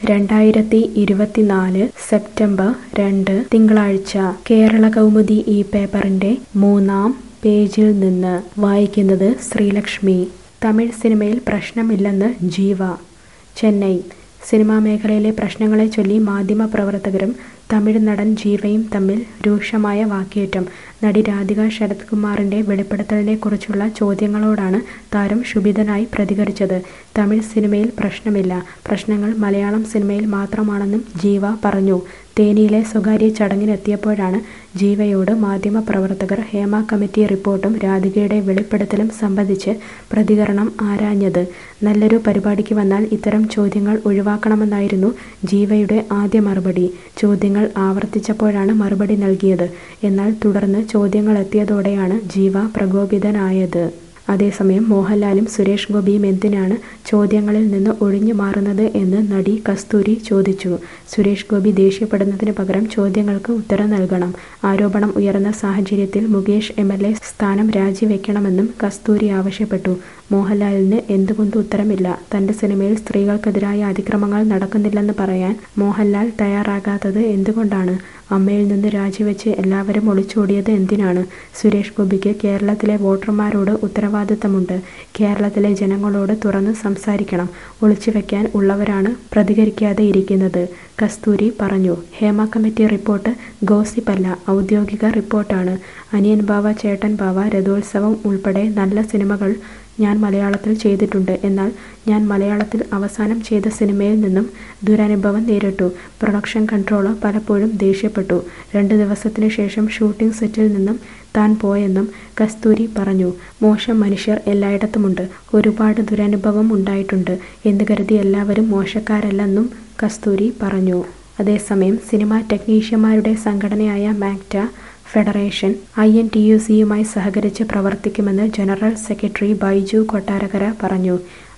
2024 September 2 തിങ്കളാഴ്ച കേരളകൗമുദി ഈ പേപ്പറിന്റെ 3-ാം പേജിൽ നിന്ന് വായിക്കുന്നത് ശ്രീലക്ഷ്മി. തമിഴ് സിനിമയിൽ പ്രശ്നമില്ലെന്ന് ജീവ. ചെന്നൈ. സിനിമാ മേഖലയിലെ പ്രശ്നങ്ങളെ ചൊല്ലി മാധ്യമപ്രവർത്തകരും തമിഴ് നടൻ ജീവയും തമ്മിൽ രൂക്ഷമായ വാക്കേറ്റം. നടി രാധിക ശരത് കുമാറിന്റെ വെളിപ്പെടുത്തലിനെക്കുറിച്ചുള്ള ചോദ്യങ്ങളോടാണ് താരം ക്ഷുഭിതനായി പ്രതികരിച്ചത്. തമിഴ് സിനിമയിൽ പ്രശ്നമില്ല, പ്രശ്നങ്ങൾ മലയാളം സിനിമയിൽ മാത്രമാണെന്നും ജീവ പറഞ്ഞു. തേനിയിലെ സ്വകാര്യ ചടങ്ങിനെത്തിയപ്പോഴാണ് ജീവയോട് മാധ്യമപ്രവർത്തകർ ഹേമ കമ്മിറ്റി റിപ്പോർട്ടും രാധികയുടെ വെളിപ്പെടുത്തലും സംബന്ധിച്ച് പ്രതികരണം ആരാഞ്ഞത്. നല്ലൊരു പരിപാടിക്ക് വന്നാൽ ഇത്തരം ചോദ്യങ്ങൾ ഒഴിവാക്കണമെന്നായിരുന്നു ജീവയുടെ ആദ്യ മറുപടി. ചോദ്യങ്ങൾ ആവർത്തിച്ചപ്പോഴാണ് മറുപടി നൽകിയത്. എന്നാൽ തുടർന്ന് ചോദ്യങ്ങളെത്തിയതോടെയാണ് ജീവ പ്രകോപിതനായത്. അതേസമയം മോഹൻലാലും സുരേഷ് ഗോപിയും എന്തിനാണ് ചോദ്യങ്ങളിൽ നിന്ന് ഒഴിഞ്ഞു മാറുന്നത് എന്ന് നടി കസ്തൂരി ചോദിച്ചു. സുരേഷ് ഗോപി ദേഷ്യപ്പെടുന്നതിന് പകരം ചോദ്യങ്ങൾക്ക് ഉത്തരം നൽകണം. ആരോപണം ഉയർന്ന സാഹചര്യത്തിൽ മുകേഷ് MLA സ്ഥാനം രാജിവെക്കണമെന്നും കസ്തൂരി ആവശ്യപ്പെട്ടു. മോഹൻലാലിന് എന്തുകൊണ്ട് ഉത്തരമില്ല? തന്റെ സിനിമയിൽ സ്ത്രീകൾക്കെതിരായ അതിക്രമങ്ങൾ നടക്കുന്നില്ലെന്ന് പറയാൻ മോഹൻലാൽ തയ്യാറാകാത്തത് എന്തുകൊണ്ടാണ്? അമ്മയിൽ നിന്ന് രാജിവെച്ച് എല്ലാവരും ഒളിച്ചോടിയത് എന്തിനാണ്? സുരേഷ് ഗോപിക്ക് കേരളത്തിലെ വോട്ടർമാരോട് ഉത്തരവാദിത്തമുണ്ട്. കേരളത്തിലെ ജനങ്ങളോട് തുറന്ന് സംസാരിക്കണം. ഒളിച്ചുവെക്കാൻ ഉള്ളവരാണ് പ്രതികരിക്കാതെ ഇരിക്കുന്നത്, കസ്തൂരി പറഞ്ഞു. ഹേമ കമ്മിറ്റി റിപ്പോർട്ട് ഗോസിപ്പല്ല, ഔദ്യോഗിക റിപ്പോർട്ടാണ്. അനിയൻ ബാവ, ചേട്ടൻ ബാവ, രഥോത്സവം ഉൾപ്പെടെ നല്ല സിനിമകൾ ഞാൻ മലയാളത്തിൽ ചെയ്തിട്ടുണ്ട്. എന്നാൽ ഞാൻ മലയാളത്തിൽ അവസാനം ചെയ്ത സിനിമയിൽ നിന്നും ദുരനുഭവം നേരിട്ടു. പ്രൊഡക്ഷൻ കൺട്രോളർ പലപ്പോഴും ദേഷ്യപ്പെട്ടു. 2 ദിവസത്തിനു ശേഷം ഷൂട്ടിംഗ് സെറ്റിൽ നിന്നും താൻ പോയെന്നും കസ്തൂരി പറഞ്ഞു. മോശം മനുഷ്യർ എല്ലായിടത്തുമുണ്ട്. ഒരുപാട് ദുരനുഭവം ഉണ്ടായിട്ടുണ്ട് എന്ന് കരുതി എല്ലാവരും മോശക്കാരല്ലെന്നും കസ്തൂരി പറഞ്ഞു. അതേസമയം സിനിമാ ടെക്നീഷ്യന്മാരുടെ സംഘടനയായ മാക്ട ഫെഡറേഷൻ INTUC-യുമായി സഹകരിച്ച് പ്രവർത്തിക്കുമെന്ന് ജനറൽ സെക്രട്ടറി ബൈജു കൊട്ടാരക്കര പറഞ്ഞു.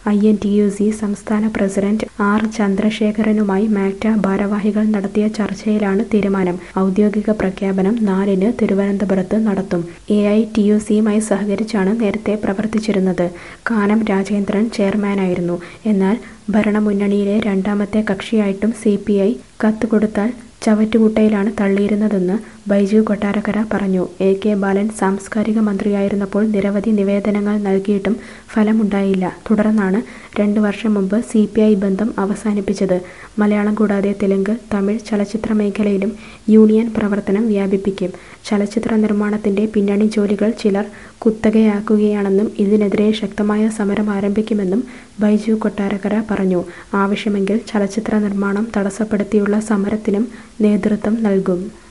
INTUC സംസ്ഥാന പ്രസിഡന്റ് R ചന്ദ്രശേഖരനുമായി മാക്ട ഭാരവാഹികൾ നടത്തിയ ചർച്ചയിലാണ് തീരുമാനം. ഔദ്യോഗിക പ്രഖ്യാപനം 4-ന് തിരുവനന്തപുരത്ത് നടത്തും. AITUC-യുമായി സഹകരിച്ചാണ് നേരത്തെ പ്രവർത്തിച്ചിരുന്നത്. കാനം രാജേന്ദ്രൻ ചെയർമാനായിരുന്നു. എന്നാൽ ഭരണമുന്നണിയിലെ രണ്ടാമത്തെ കക്ഷിയായിട്ടും CPI കത്ത് കൊടുത്താൽ ചവറ്റുകുട്ടയിലാണ് തള്ളിയിരുന്നതെന്ന് ബൈജു കൊട്ടാരക്കര പറഞ്ഞു. AK ബാലൻ സാംസ്കാരിക മന്ത്രിയായിരുന്നപ്പോൾ നിരവധി നിവേദനങ്ങൾ നൽകിയിട്ടും ഫലമുണ്ടായില്ല. തുടർന്നാണ് 2 വർഷം മുമ്പ് CPI ബന്ധം അവസാനിപ്പിച്ചത്. മലയാളം കൂടാതെ തെലുങ്ക്, തമിഴ് ചലച്ചിത്ര മേഖലയിലും യൂണിയൻ പ്രവർത്തനം വ്യാപിപ്പിക്കും. ചലച്ചിത്ര നിർമ്മാണത്തിന്റെ പിന്നണി ജോലികൾ ചിലർ കുത്തകയാക്കുകയാണെന്നും ഇതിനെതിരെ ശക്തമായ സമരം ആരംഭിക്കുമെന്നും ബൈജു കൊട്ടാരക്കര പറഞ്ഞു. ആവശ്യമെങ്കിൽ ചലച്ചിത്ര നിർമ്മാണം തടസ്സപ്പെടുത്തിയുള്ള സമരത്തിനും നേതൃത്വം നൽകും.